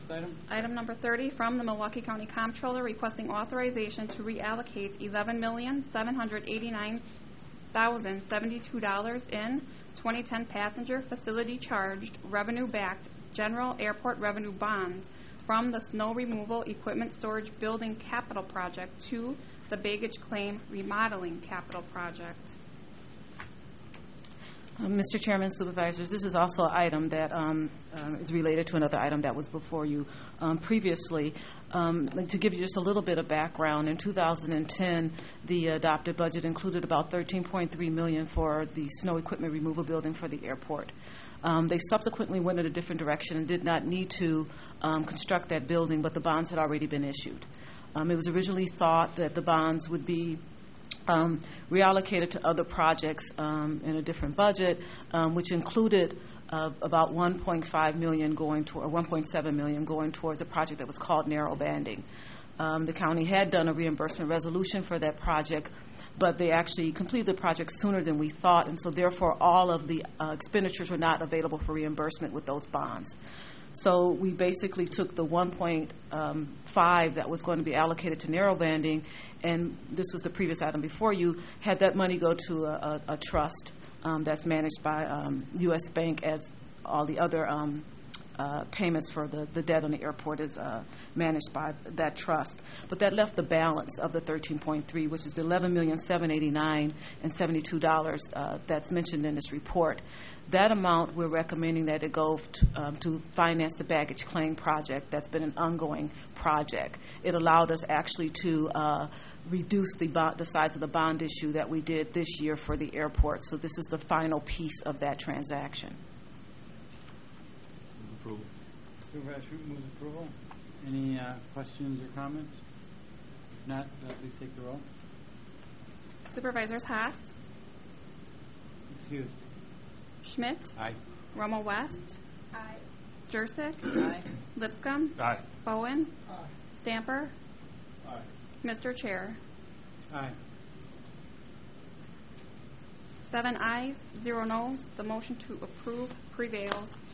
item? Item number 30, from the Milwaukee County Comptroller requesting authorization to reallocate $11,789,072 in 2010 passenger facility charged revenue-backed general airport revenue bonds from the snow removal equipment storage building capital project to the baggage claim remodeling capital project. Mr. Chairman, Supervisors, this is also an item that is related to another item that was before you previously. To give you just a little bit of background, in 2010, the adopted budget included about $13.3 million for the snow equipment removal building for the airport. They subsequently went in a different direction and did not need to construct that building, but the bonds had already been issued. It was originally thought that the bonds would be reallocated to other projects in a different budget, which included about $1.5 million going to, or $1.7 million going towards a project that was called narrow banding. The county had done a reimbursement resolution for that project, but they actually completed the project sooner than we thought, and so therefore all of the expenditures were not available for reimbursement with those bonds. So we basically took the 1.5 that was going to be allocated to narrow banding, and this was the previous item before you, had that money go to a trust that's managed by U.S. Bank, as all the other payments for the debt on the airport is managed by that trust. But that left the balance of the 13.3, which is the $11,789,072 that's mentioned in this report. That amount, we're recommending that it go to finance the baggage claim project. That's been an ongoing project. It allowed us actually to reduce the size of the bond issue that we did this year for the airport. So this is the final piece of that transaction. Approval. Supervisor Shute moves approval. Any questions or comments? If not, please take the roll. Supervisors Haas, Excused. Schmidt, Aye. Romo West, Aye. Jursic, Aye. Lipscomb, Aye. Bowen, Aye. Stamper, Aye. Mr. Chair. Aye. 7 ayes, 0 noes. The motion to approve prevails.